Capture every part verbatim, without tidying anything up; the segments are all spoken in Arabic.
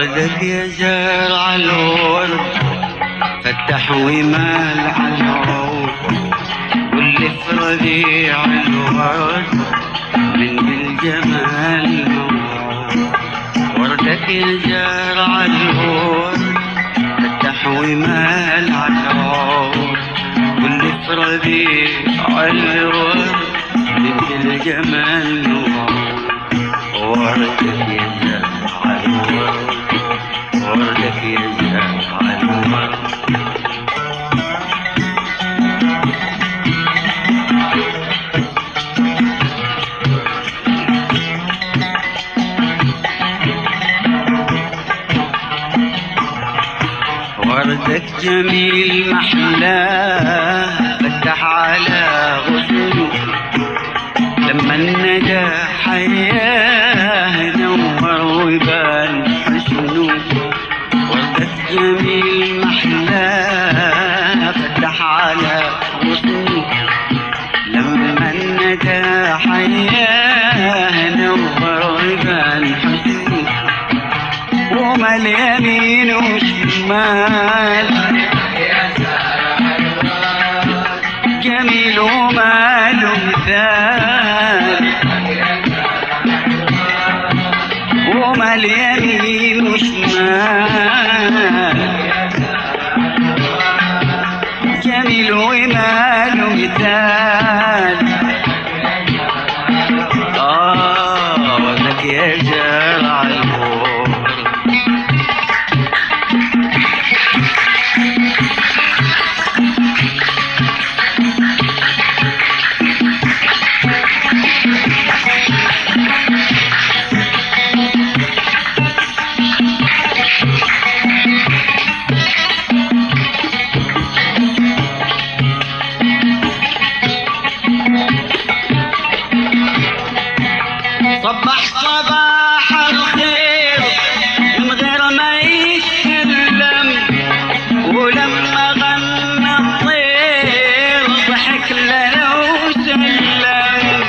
وردك يا زارع الورد فتح ومال على العود، واللي في ربيع الورد من بالجمال موعود. وردك يا زارع الورد فتح ومال على العود، واللي في ربيع الورد من بالجمال موعود. وردك يا زارع الورد، وردك يا زارع الورد. وردك جميل محلاه فتح على غصنه، لما الندى حياه نور وبان حسنه. وردك جميل محلاه فتح على غصنه، لما الندى حياه نور وبان حسنه. وما اليمين وشمال جميل وما له مثال، وما اليمين وشمال جميل وما له مثال. آه وردك يا زارع الورد. صبح صباح الخير من غير ما يتكلم، ولما غنى الطير ضحك لنا وسلم.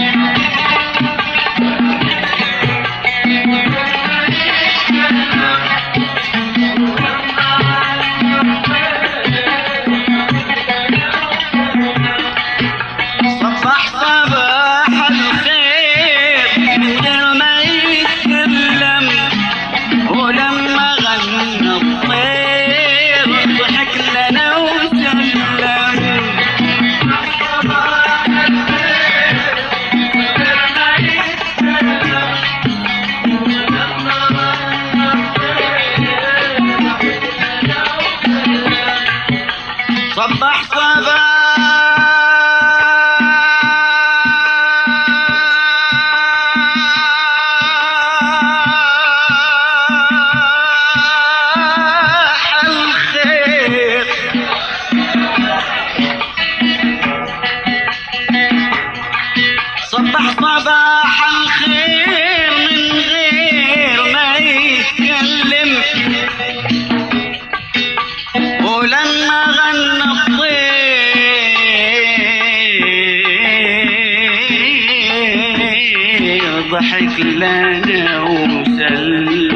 صبح صباح الخير من غير ما يتكلم، ولما غنى الطير ضحك لنا وسلم. صبح صباح صبح صباح الخير من غير ما يتكلم، ولما غنى الطير ضحك لنا وسلم.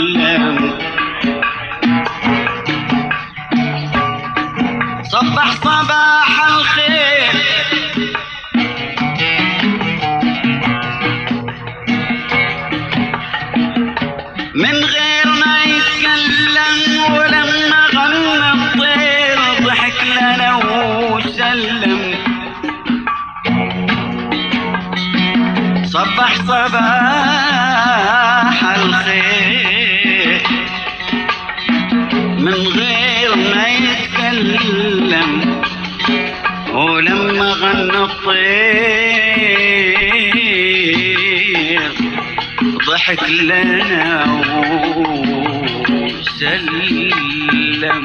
صبح صباح الخير من غير ما يتكلم، ولما غنى الطير ضحك لنا وسلم. صبح صباح الخير من غير ما يتكلم، ولما غنى الطير ضحك لنا وسلم.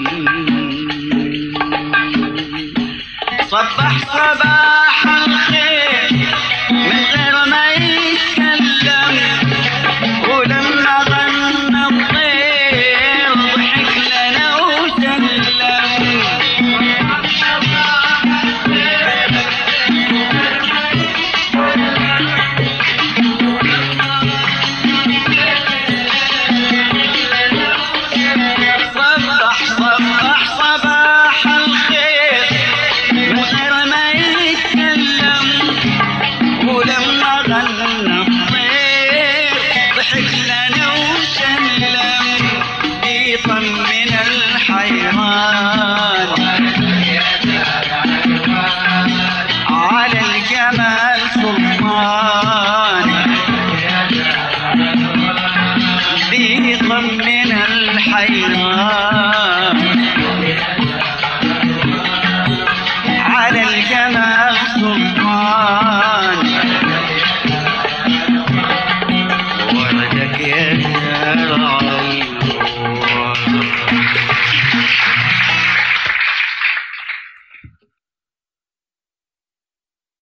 صبح صباح الخير من غير ما يتكلم، ولما غنى الطير ضحك لنا وسلم. ضحك لنا وسلم بيطمن الحيران على الجمال سلطان بيطمن الحيران